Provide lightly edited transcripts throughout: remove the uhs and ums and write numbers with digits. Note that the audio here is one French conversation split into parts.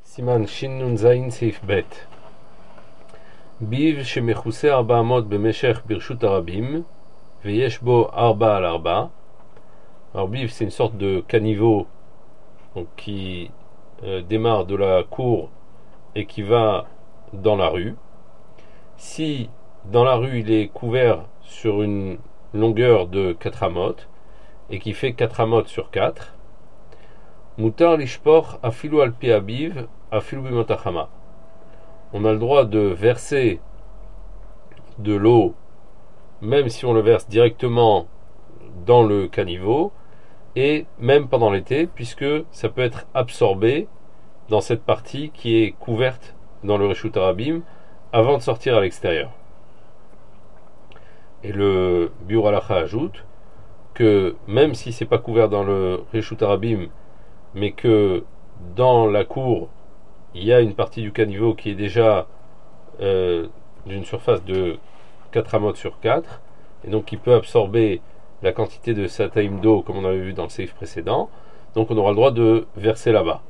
סימן ש"נ זין סעיף ב' ביב שמכוסה 400 במשך ברשות הרבים ויש בו 4 על 4. Alors biv c'est une sorte de caniveau donc, qui démarre de la cour et qui va dans la rue. Si dans la rue il est couvert sur une longueur de 4 amotes et qui fait 4 amotes sur 4, mutar lishpor afilu al pi abiv afilu bimotachama. On a le droit de verser de l'eau même si on le verse directement dans le caniveau et même pendant l'été, puisque ça peut être absorbé dans cette partie qui est couverte dans le Reshut Harabim avant de sortir à l'extérieur. Et le Biur Halacha ajoute que même si c'est pas couvert dans le Reshut Harabim, mais que dans la cour il y a une partie du caniveau qui est déjà d'une surface de 4 amotes sur 4, et donc qui peut absorber la quantité de sataim d'eau comme on avait vu dans le seif précédent, donc on aura le droit de verser là-bas.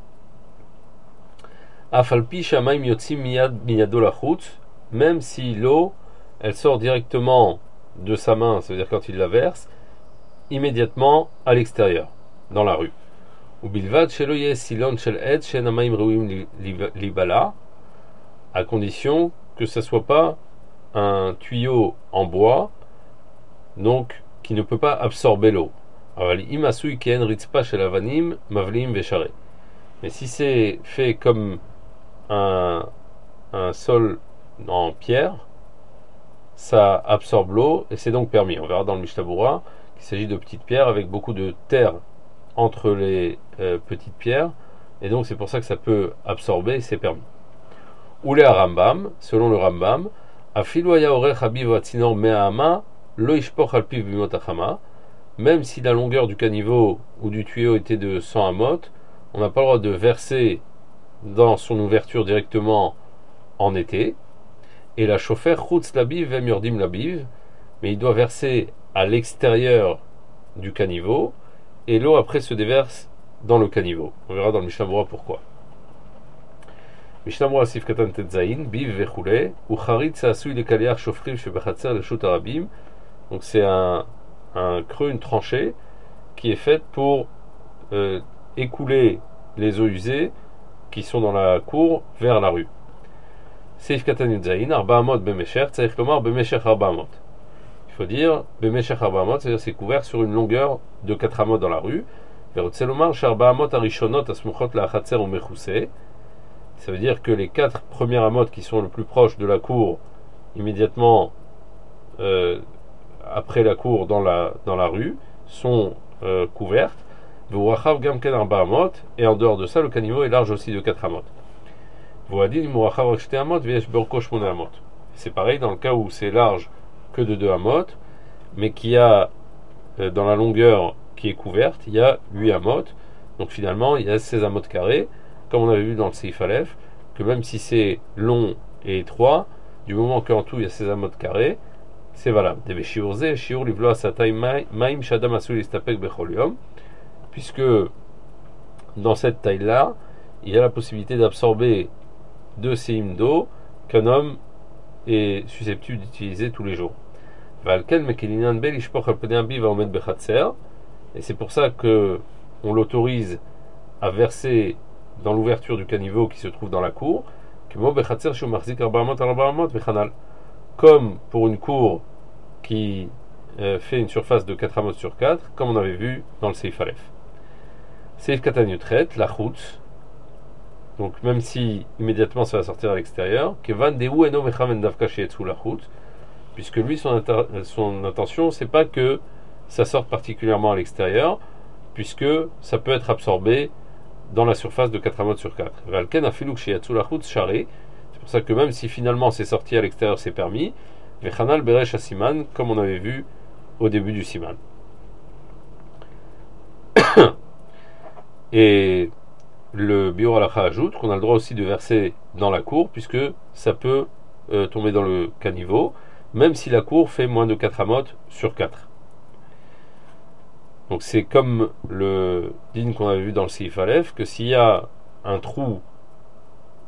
Afalpi shamaim yotzim miyado lachutz, même si l'eau elle sort directement de sa main, ça veut dire quand il la verse, immédiatement à l'extérieur, dans la rue. Ou bilvad shelo yeh silon shel ed shen hamayim reuim libala, à condition que ce soit pas un tuyau en bois, donc qui ne peut pas absorber l'eau. Mais si c'est fait comme un sol en pierre, ça absorbe l'eau et c'est donc permis. On verra dans le Mishnah Berurah qu'il s'agit de petites pierres avec beaucoup de terre entre les petites pierres, et donc c'est pour ça que ça peut absorber et c'est permis. Ou les Rambam, selon le Rambam, même si la longueur du caniveau ou du tuyau était de 100 amotes, on n'a pas le droit de verser dans son ouverture directement en été. Et la chauffeur chutz labiv vem yordim labiv, mais il doit verser à l'extérieur du caniveau et l'eau après se déverse dans le caniveau. On verra dans le Mishnah Berurah pourquoi. Mishnah Berurah sif katan tetzayin biv vechule u charitz asui lekaliach shofrim shebechatzer leshut harabim. Donc c'est un creux, une tranchée qui est faite pour écouler les eaux usées qui sont dans la cour vers la rue. Seif katan yudzayin arba amot bemesher tzarich lomar bemesher arba amot. Il faut dire bemesher arba amot, c'est-à-dire c'est couvert sur une longueur de 4 amot dans la rue. Verotzeh lomar sharba amot arishonot asmuchot la'achatzer ou mechuseh. Ça veut dire que les 4 premières amotes qui sont le plus proches de la cour, immédiatement après la cour dans la rue, sont couvertes. Et en dehors de ça, le caniveau est large aussi de 4 amotes. C'est pareil dans le cas où c'est large que de 2 amotes, mais qui a dans la longueur qui est couverte, il y a 8 amotes. Donc finalement, il y a 16 amotes carrés, comme on avait vu dans le Seif Aleph, que même si c'est long et étroit, du moment qu'en tout il y a 16 amotes carrés, c'est valable. Puisque dans cette taille-là, il y a la possibilité d'absorber 2 séim d'eau qu'un homme est susceptible d'utiliser tous les jours. Et c'est pour ça que on l'autorise à verser dans l'ouverture du caniveau qui se trouve dans la cour, comme pour une cour qui fait une surface de 4 amotes sur 4, comme on avait vu dans le Seif Aleph. Seif Katan Yutret, la chutz, donc même si immédiatement ça va sortir à l'extérieur, puisque lui son intention c'est pas que ça sorte particulièrement à l'extérieur, puisque ça peut être absorbé dans la surface de 4 amotes sur 4. C'est pour ça que même si finalement c'est sorti à l'extérieur, c'est permis. Vechanal beresh asiman, comme on avait vu au début du siman. Et le Biur Halacha ajoute qu'on a le droit aussi de verser dans la cour, puisque ça peut tomber dans le caniveau, même si la cour fait moins de 4 amotes sur 4. Donc c'est comme le din qu'on avait vu dans le Seif Aleph, que s'il y a un trou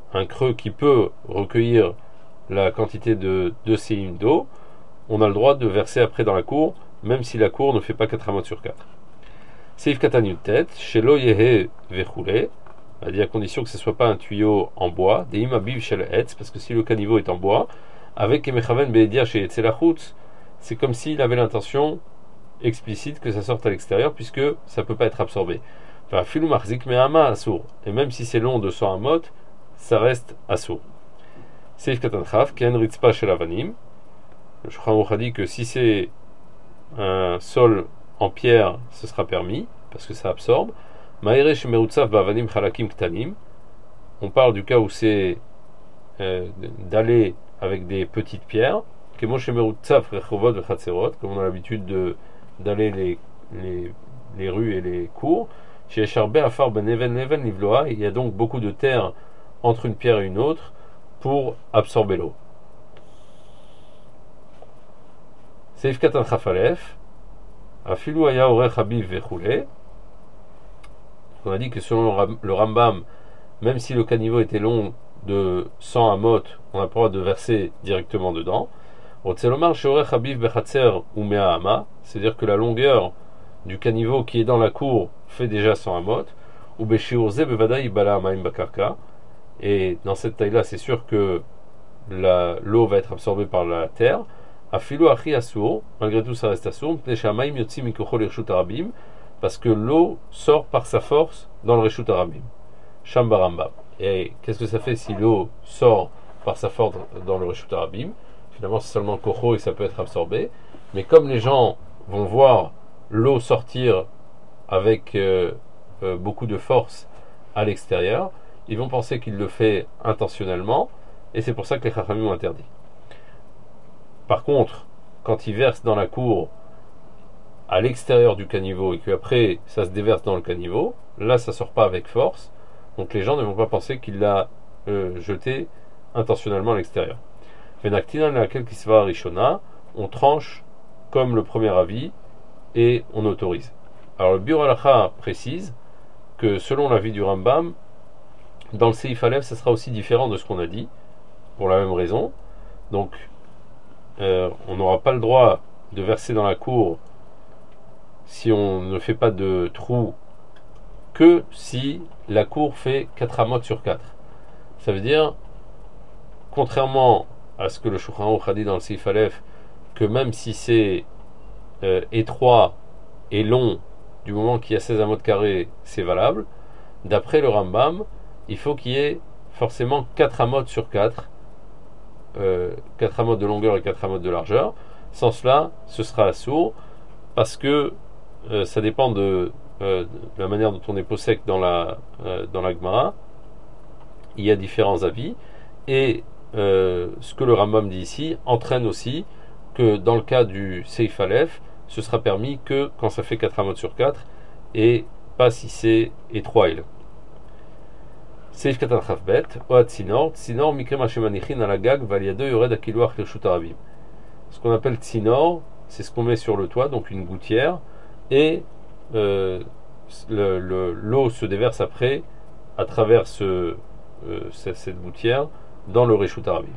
un creux qui peut recueillir la quantité de 2 séim d'eau, on a le droit de verser après dans la cour, même si la cour ne fait pas 4 amot sur 4. Seif Katanyutet, Shelo Yehe Vechule, a dit à condition que ce ne soit pas un tuyau en bois, des imabiv shel etz, parce que si le caniveau est en bois, avec Emechaven Beedia chez Etzelachutz, c'est comme s'il avait l'intention explicite que ça sorte à l'extérieur, puisque ça ne peut pas être absorbé. Enfin, Filou Marzik Mehama Assour, et même si c'est long de 100 amot, ça reste Assour. Seif Katanchaf, Ken Ritzpa Shel Avanim, le Shulchan Aruch a dit que si c'est un sol en pierre, ce sera permis, parce que ça absorbe. Ma'ere shemerutzav ba'avanim chalakim ktanim. On parle du cas où c'est d'aller avec des petites pierres. Kemo shemerutzav rechovot v'chatzerot, comme on a l'habitude d'aller les rues et les cours. Chez Echarbe afar ben even leven livloa, il y a donc beaucoup de terre entre une pierre et une autre pour absorber l'eau. Seif katan chafalef. Afilou aya orech habiv vechule. On a dit que selon le Rambam, même si le caniveau était long de 100 amot, on n'a pas le droit de verser directement dedans. C'est-à-dire que la longueur du caniveau qui est dans la cour fait déjà 100 amot. Et dans cette taille-là, c'est sûr que l'eau va être absorbée par la terre. Malgré tout, ça reste assour. Parce que l'eau sort par sa force dans le Reshut Arabim. Shambaramba. Et qu'est-ce que ça fait si l'eau sort par sa force dans le Reshut Arabim? Finalement, c'est seulement Kocho et ça peut être absorbé. Mais comme les gens vont voir l'eau sortir avec beaucoup de force à l'extérieur, ils vont penser qu'il le fait intentionnellement, et c'est pour ça que les Chachamim ont interdit. Par contre, quand ils versent dans la cour à l'extérieur du caniveau et qu'après ça se déverse dans le caniveau, là ça sort pas avec force, donc les gens ne vont pas penser qu'il l'a jeté intentionnellement à l'extérieur. Venaktina laquelle qui se va à Rishona, on tranche comme le premier avis et on autorise. Alors le Biur Halacha précise que selon l'avis du Rambam, dans le Seif Aleph ça sera aussi différent de ce qu'on a dit, pour la même raison. Donc on n'aura pas le droit de verser dans la cour si on ne fait pas de trou que si la cour fait 4 amot sur 4. Ça veut dire, contrairement à ce que le Shulchan Aruch a dit dans le Seif Aleph, que même si c'est étroit et long, du moment qu'il y a 16 amot carrés, c'est valable, d'après le Rambam, il faut qu'il y ait forcément 4 amot sur 4, 4 amot de longueur et 4 amot de largeur. Sans cela, ce sera assourd, parce que ça dépend de la manière dont on est possèque dans la Gemara. Il y a différents avis, et ce que le Rambam dit ici entraîne aussi que dans le cas du Seif Aleph, ce sera permis que quand ça fait 4 amot sur 4 et pas si c'est étroit. Seif Katan Chafbet, Oat Tsinor, Tsinor Mikrem Hashemanichin Alagag, Valiado Yored Akiluach Lirshut Arabim. Ce qu'on appelle Tsinor, c'est ce qu'on met sur le toit, donc une gouttière, et l'eau se déverse après à travers cette gouttière dans le Reshut Arabim.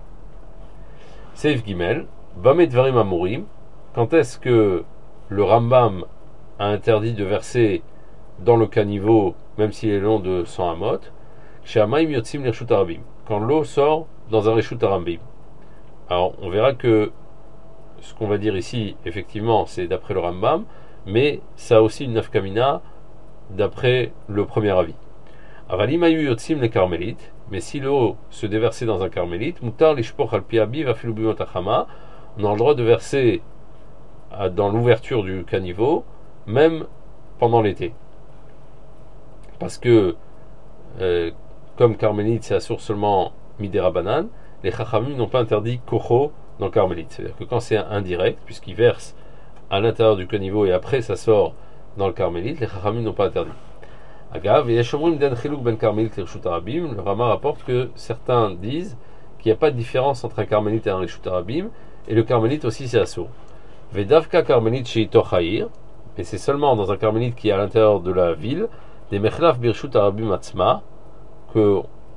Seif Gimel, Bamet Dvarim Amurim, quand est-ce que le Rambam a interdit de verser dans le caniveau, même s'il est long de 100 amot, chez Amaim Yotzim Lirshut Arabim, quand l'eau sort dans un Reshut Arabim. Alors, on verra que ce qu'on va dire ici, effectivement, c'est d'après le Rambam, mais ça a aussi une nafkamina d'après le premier avis. Avalimayu yotzim les carmélites, mais si l'eau se déversait dans un carmélite, mutar lishpoch al piabi va filubimot achama, on a le droit de verser dans l'ouverture du caniveau, même pendant l'été. Parce que, comme carmélite c'est à source seulement midera banane, les chachamim n'ont pas interdit kocho dans le carmélite. C'est-à-dire que quand c'est indirect, puisqu'il verse à l'intérieur du caniveau et après ça sort dans le carmélite, les chachamim n'ont pas interdit. Agav, et den chiluk ben carmélite et reshut arabim, le Rama rapporte que certains disent qu'il n'y a pas de différence entre un carmélite et un reshut arabim, et le carmélite aussi c'est assourd. Vedavka carmélite sheito chayir, mais c'est seulement dans un carmélite qui est à l'intérieur de la ville, des mechlaf birshut arabim atzma, qu'il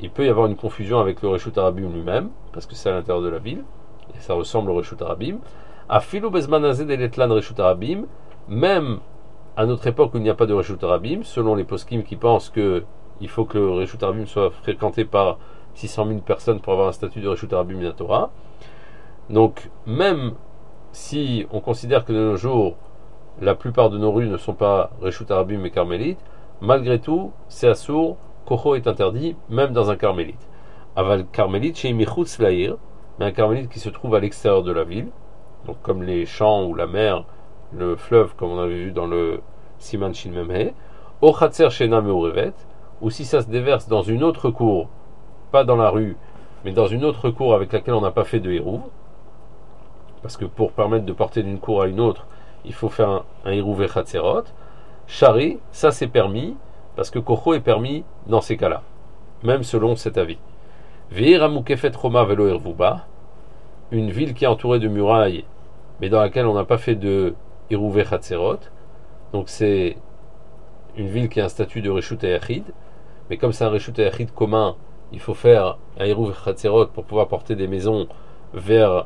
il peut y avoir une confusion avec le Reshut Arabim lui-même, parce que c'est à l'intérieur de la ville, et ça ressemble au Reshut Arabim. Afilu bezman hazeh deletlan Reshut Arabim, même à notre époque où il n'y a pas de Reshut Arabim, selon les poskim qui pensent qu'il faut que le Reshut Arabim soit fréquenté par 600 000 personnes pour avoir un statut de Reshut Arabim de la Torah. Donc, même si on considère que de nos jours, la plupart de nos rues ne sont pas Reshut Arabim mais carmélites, malgré tout, c'est assour, Kocho est interdit, même dans un carmélite. Aval carmélite chez Michutz Laïr, mais un carmélite qui se trouve à l'extérieur de la ville, donc comme les champs ou la mer, le fleuve, comme on avait vu dans le Siman Shin Memhe, O Chatzer Shena Meurevet, ou si ça se déverse dans une autre cour, pas dans la rue, mais dans une autre cour avec laquelle on n'a pas fait de hérouv, parce que pour permettre de porter d'une cour à une autre, il faut faire un hérouv et Chatzerot. Shari, ça c'est permis, parce que Kocho est permis dans ces cas-là, même selon cet avis. Ve'ir amukefet Roma velo ervuba, une ville qui est entourée de murailles, mais dans laquelle on n'a pas fait de hérouv et Chatzerot, donc c'est une ville qui a un statut de Reshut Hayachid, mais comme c'est un Reshut Hayachid commun, il faut faire un hérouv et Chatzerot pour pouvoir porter des maisons vers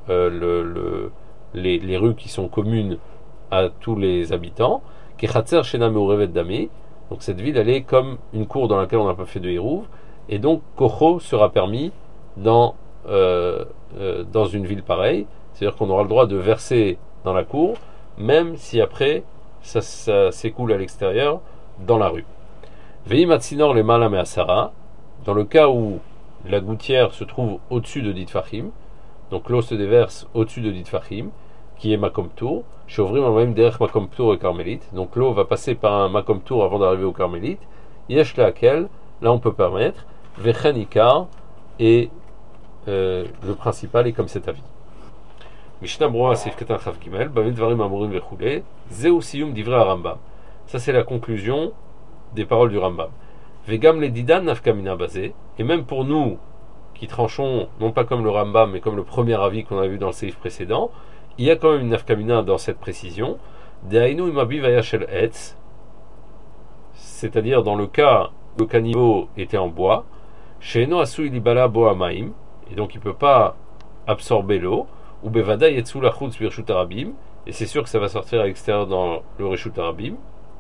les rues qui sont communes à tous les habitants. Kechatzer Shena Meurevet Dami, donc cette ville elle est comme une cour dans laquelle on n'a pas fait de hérouv, et donc Kocho sera permis dans une ville pareille, c'est-à-dire qu'on aura le droit de verser dans la cour, même si après ça s'écoule à l'extérieur dans la rue. Veim Atsinor le Malam et Asara, dans le cas où la gouttière se trouve au-dessus de Ditfachim, donc l'eau se déverse au-dessus de Ditfachim, qui est Makom Tour, Shovrim en même derrière Makom Tour et Carmélite, donc l'eau va passer par un Makom Tour avant d'arriver au Carmélite, Yesh laquelle, là on peut permettre, Vechen Ikar, et le principal est comme cet avis. Mishnah Broa Seif Katan Chav Gimel, Bamed Varim Amorim Vechule, Zeu Siyum Divrei Rambam. Ça c'est la conclusion des paroles du Rambam. Vegam le Didan Nafkamina Bazé, et même pour nous qui tranchons, non pas comme le Rambam, mais comme le premier avis qu'on a vu dans le séif précédent, il y a quand même une nafkamina dans cette précision. Dehainu imabi vayashel etz, c'est-à-dire dans le cas où le caniveau était en bois, sheeno asu ilibala boamaim, et donc il ne peut pas absorber l'eau, ou bevada yetsu lachutz birshut arabim, et c'est sûr que ça va sortir à l'extérieur dans le reshut arabim,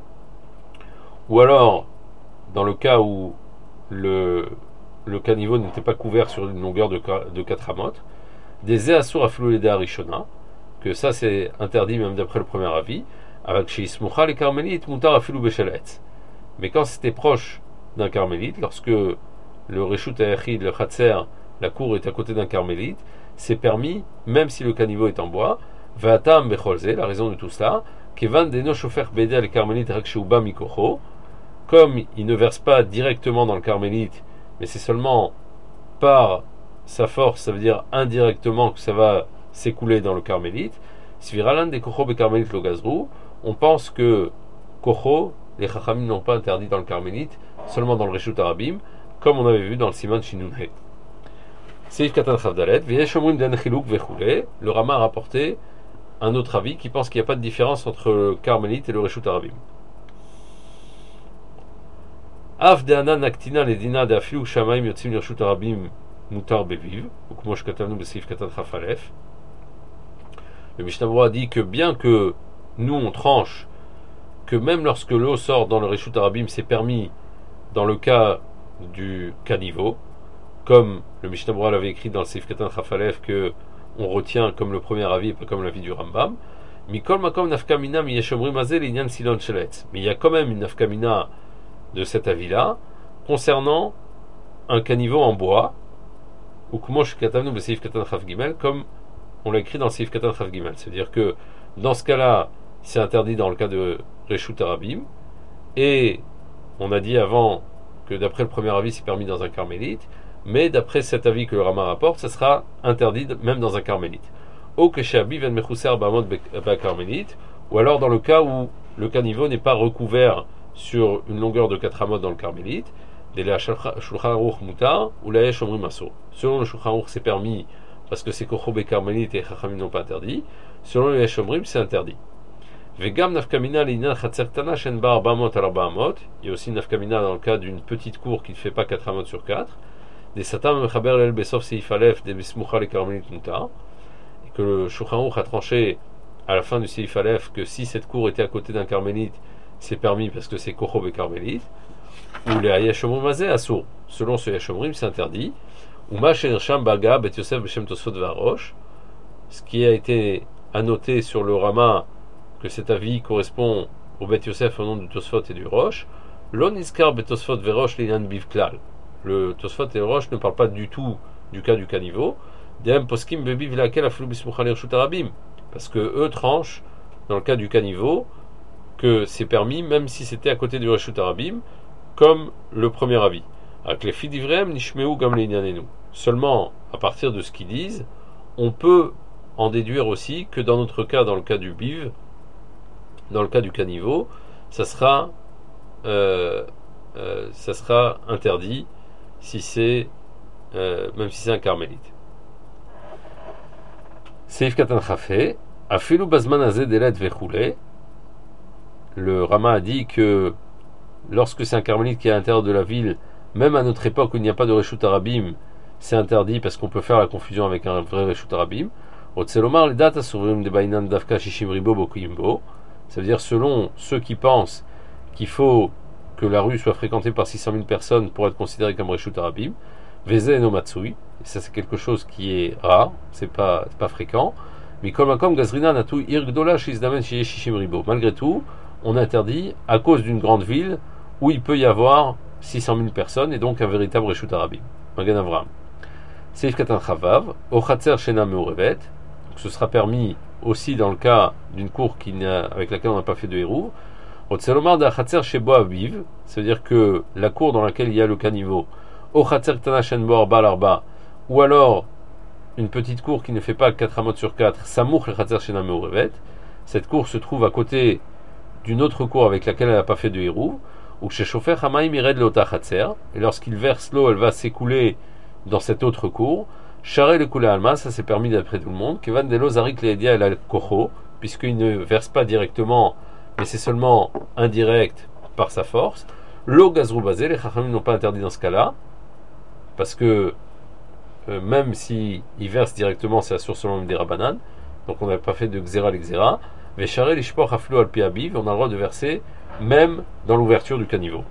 ou alors dans le cas où le caniveau n'était pas couvert sur une longueur de 4 amot, des easur aflu leda rishona, que ça c'est interdit même d'après le premier avis, avec chez Ismucha les carmélites mutar afilu besheletz. Mais quand c'était proche d'un carmélite, lorsque le reshut hayachid, le chatzer, la cour est à côté d'un carmélite, c'est permis, même si le caniveau est en bois. Va'atam becholze, la raison de tout cela, kevan deno shofer beda le carmélite rak sheuba mikocho, comme il ne verse pas directement dans le carmélite, mais c'est seulement par sa force, ça veut dire indirectement que ça va s'écouler dans le carmélite. Sviralan des kocho be carmélite lo gazrou, on pense que kocho, les chachamim n'ont pas interdit dans le carmélite, seulement dans le reshut arabim, comme on avait vu dans le siman shinunhe. Seif katan chavdalet, v'yesh omrim den chiluk vechule, le Rama a rapporté un autre avis qui pense qu'il n'y a pas de différence entre le carmélite et le reshut arabim. Af de anan naktina le dina de afilu shamaim yotzim lirshut arabim mutar beviv, ou comme je katavnu besif katan chafalef. Le Mishnah Berurah dit que bien que nous on tranche que même lorsque l'eau sort dans le reshut arabim, c'est permis dans le cas du caniveau, comme le Mishnah Berurah l'avait écrit dans le Seif Katan Chafalef, que on retient comme le premier avis et pas comme l'avis du Rambam. Mikol makom nafkamina miyeshomrim azeh l'inyan silon sheletz. Mais il y a quand même une nafkamina de cet avis-là concernant un caniveau en bois, ou kumosh katavnu b'seif katan chaf gimel, comme on l'a écrit dans le Seif Katan chaf gimel. C'est-à-dire que dans ce cas-là, c'est interdit dans le cas de reshut arabim, et on a dit avant que d'après le premier avis c'est permis dans un carmélite, mais d'après cet avis que le Rama rapporte, ça sera interdit même dans un carmélite. Ou que Shabi ven mechusar ba'amot carmélite, ou alors dans le cas où le caniveau n'est pas recouvert sur une longueur de 4 amot dans le carmélite, délai Shulchan Aruch mutar ou laesh omrim aso. Selon le Shulchan Aruch c'est permis parce que c'est kocho be carmélite et chachamim n'ont pas interdit. Selon le laesh omrim c'est interdit. Vegam nafkamina l'inyan chatzer ktana shen ba 400 al 400. Il y a aussi une nafkamina dans le cas d'une petite cour qui ne fait pas 4 amot sur 4. Des satam mechaber lel besof seif alef des besmucha le karmelit mutar. Et que le Shulchan Aruch a tranché à la fin du seif alef que si cette cour était à côté d'un carmélite, c'est permis parce que c'est kochob et carmélite. Ou les hayashomrim mazé assour. Selon ce hayashomrim, c'est interdit. Ou ma shenirsham baga bet Yosef b'shem Tosfot v'arosh. Ce qui a été annoté sur le Rama, que cet avis correspond au Bet Yosef au nom du Tosfot et du Rosh. L'on iskar bet Tosfot verosh l'inyan bivklal. Le Tosfot et le Rosh ne parlent pas du tout du cas du caniveau. Dem poskim bebiv laquelle aflu bismucha l'irshut arabim. Parce que eux tranchent, dans le cas du caniveau, que c'est permis même si c'était à côté du Reshut Arabim, comme le premier avis. Avec les fidivrem nishmeu gam l'inyanenu. Seulement, à partir de ce qu'ils disent, on peut en déduire aussi que dans notre cas, dans le cas du biv, dans le cas du caniveau, ça sera interdit si c'est même si c'est un carmélite. Seif katan chafé, afilu bazman azé delet vechule. Le Rama a dit que lorsque c'est un carmélite qui est à l'intérieur de la ville, même à notre époque où il n'y a pas de Reshut Arabim, c'est interdit parce qu'on peut faire la confusion avec un vrai Reshut Arabim. Otselomar les dates asuvrim de bainan davka shishim ribo bokimbo. Ça veut dire selon ceux qui pensent qu'il faut que la rue soit fréquentée par 600 000 personnes pour être considérée comme Reshut Arabim. Veze no matsui. Et ça c'est quelque chose qui est rare, c'est pas fréquent. Mais comme gazrina natu irgdola shizdamen shishim ribo. Malgré tout, on interdit à cause d'une grande ville où il peut y avoir 600 000 personnes et donc un véritable Reshut Arabim. Magan Avram. Seif Katan Chavav, Ochatzer Shena Meurevet. Ce sera permis aussi dans le cas d'une cour avec laquelle on n'a pas fait de hérouv. Otselomar de Achatzer Shebo Aviv. Ça veut dire que la cour dans laquelle il y a le caniveau, Ochatzer Ktana Shenbo Arba Larba, ou alors une petite cour qui ne fait pas 4 amot sur 4, Samour Lechatzer Shena Meurevet. Cette cour se trouve à côté d'une autre cour avec laquelle elle n'a pas fait de hérouv, ou chez Shofer Hamaim ired l'ota chatzer, et lorsqu'il verse l'eau, elle va s'écouler dans cette autre cour. Charé le coulé alma, ça c'est permis d'après tout le monde. Kevan de l'ozarik leedia el kocho, puisqu'il ne verse pas directement, mais c'est seulement indirect par sa force. L'eau gazrou basé, les chachamim n'ont pas interdit dans ce cas-là, parce que même si il verse directement, c'est la source selon des rabbanan, donc on n'a pas fait de xéra l'exéra. Vécharé l'ishpor aflo al piabiv, on a le droit de verser même dans l'ouverture du caniveau.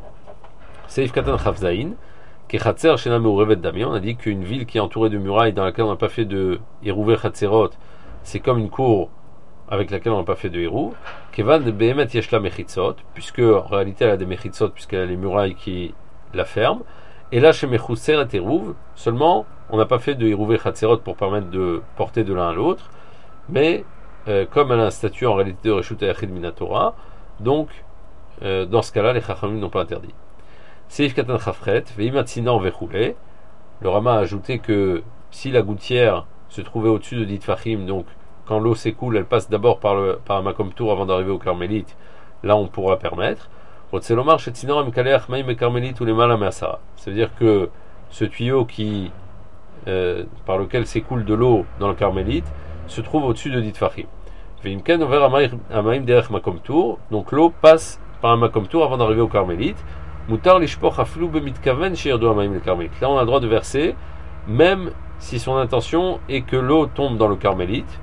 Seif katan chavzaïn, kechatzer shena meurevet dami, on a dit qu'une ville qui est entourée de murailles dans laquelle on n'a pas fait de hérouvé chatzerot, c'est comme une cour avec laquelle on n'a pas fait de hérouv. Kevan de behemet yeshla mechitzot, puisque en réalité elle a des mechitzot, puisqu'elle a les murailles qui la ferment. Et là chez mechusser et hérouv, seulement on n'a pas fait de hérouvé chatzerot pour permettre de porter de l'un à l'autre, mais comme elle a un statut en réalité de Reshut Ayachid Minatora, donc dans ce cas-là, les Chachamim n'ont pas interdit. Seif Katan Chafret, Veimatsinan Vechoulé. Le Rama a ajouté que si la gouttière se trouvait au-dessus de Ditfachim, donc quand l'eau s'écoule, elle passe d'abord par un Makom Tour avant d'arriver au Carmélite, là on pourra permettre. Otselomar Shetsinan Mkaleach Maim et Carmélite ou les Malamasara. Ça veut dire que ce tuyau par lequel s'écoule de l'eau dans le Carmélite se trouve au-dessus de Ditfachim. Donc l'eau passe par un makom tour avant d'arriver au Carmélite. Là on a le droit de verser même si son intention est que l'eau tombe dans le Carmélite.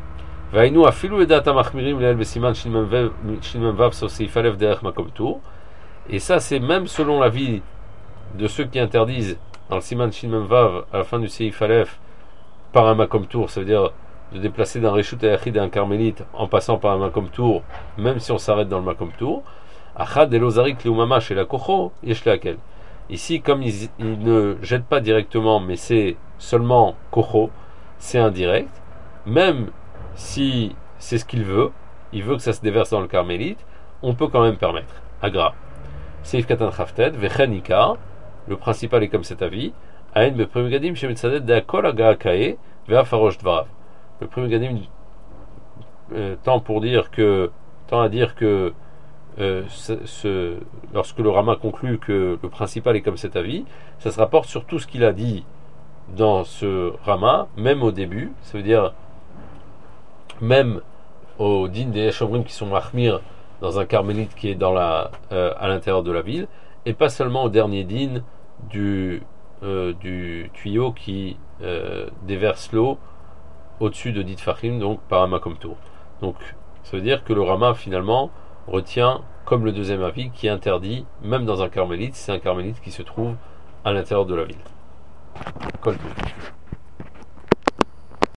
Et ça c'est même selon l'avis de ceux qui interdisent dans le Siman Shin Mem Vav à la fin du Seif Aleph par un makom tour, ça veut dire de déplacer d'un Reshut Ayachid à un Carmélite en passant par un Makom Tour, même si on s'arrête dans le Makom Tour. Achad Elozarik Leumama chez la Kocho, Yeshlakel. Ici, comme il ne jette pas directement, mais c'est seulement Kocho, c'est indirect, même si c'est ce qu'il veut, il veut que ça se déverse dans le Carmélite, on peut quand même permettre. Agra. Seif Katan Chafted, Vechen Ikar, le principal est comme cet avis, Aen Bepremigadim Shemetzadet Deakol Aga Kae, Veafarosh Dvarav. Le premier gadim tend à dire que lorsque le Rama conclut que le principal est comme cet avis, ça se rapporte sur tout ce qu'il a dit dans ce Rama, même au début, ça veut dire même au din des Shomrim qui sont mahmir dans un carmélite qui est à l'intérieur de la ville, et pas seulement au dernier din du tuyau qui déverse l'eau au-dessus de dit Fahim, donc par un makom tour. Donc ça veut dire que le Rama finalement retient comme le deuxième avis qui interdit, même dans un carmélite, c'est un carmélite qui se trouve à l'intérieur de la ville. Kol